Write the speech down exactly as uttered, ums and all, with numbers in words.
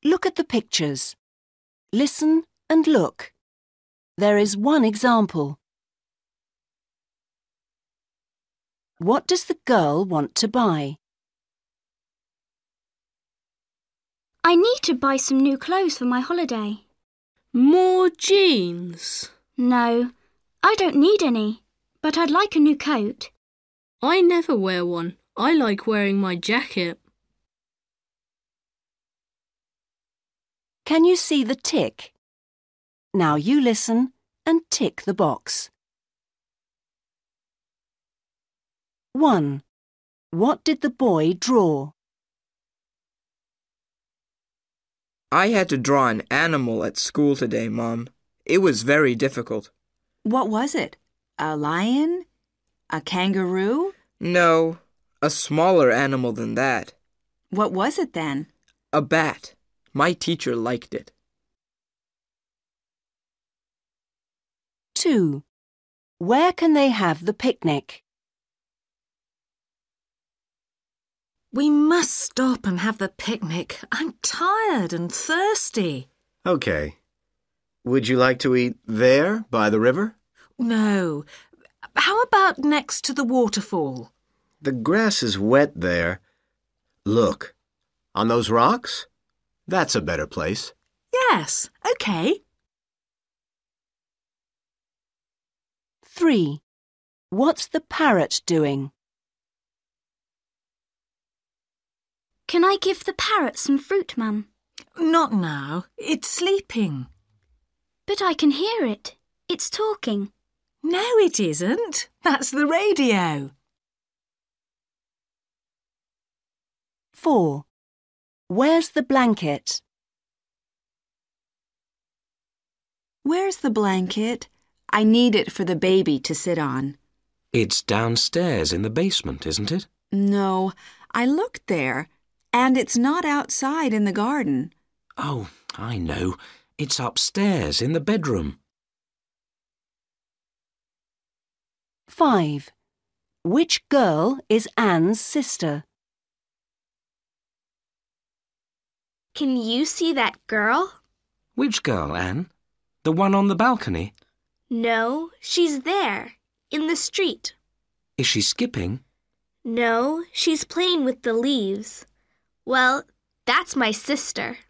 Look at the pictures. Listen and look. There is one example. What does the girl want to buy? I need to buy some new clothes for my holiday. More jeans? No, I don't need any, but I'd like a new coat. I never wear one. I like wearing my jacket. Can you see the tick? Now you listen and tick the box. one. What did the boy draw? I had to draw an animal at school today, Mom. It was very difficult. What was it? A lion? A kangaroo? No, a smaller animal than that. What was it then? A bat. My teacher liked it. two. Where can they have the picnic? We must stop and have the picnic. I'm tired and thirsty. Okay. Would you like to eat there, by the river? No. How about next to the waterfall? The grass is wet there. Look, on those rocks? That's a better place. Yes, okay. three. What's the parrot doing? Can I give the parrot some fruit, Mum? Not now. It's sleeping. But I can hear it. It's talking. No, it isn't. That's the radio. four. Where's the blanket? Where's the blanket? I need it for the baby to sit on. It's downstairs in the basement, isn't it? No, I looked there, and it's not outside in the garden. Oh, I know. It's upstairs in the bedroom. five. Which girl is Anne's sister? Can you see that girl? Which girl, Anne? The one on the balcony? No, she's there, in the street. Is she skipping? No, she's playing with the leaves. Well, that's my sister.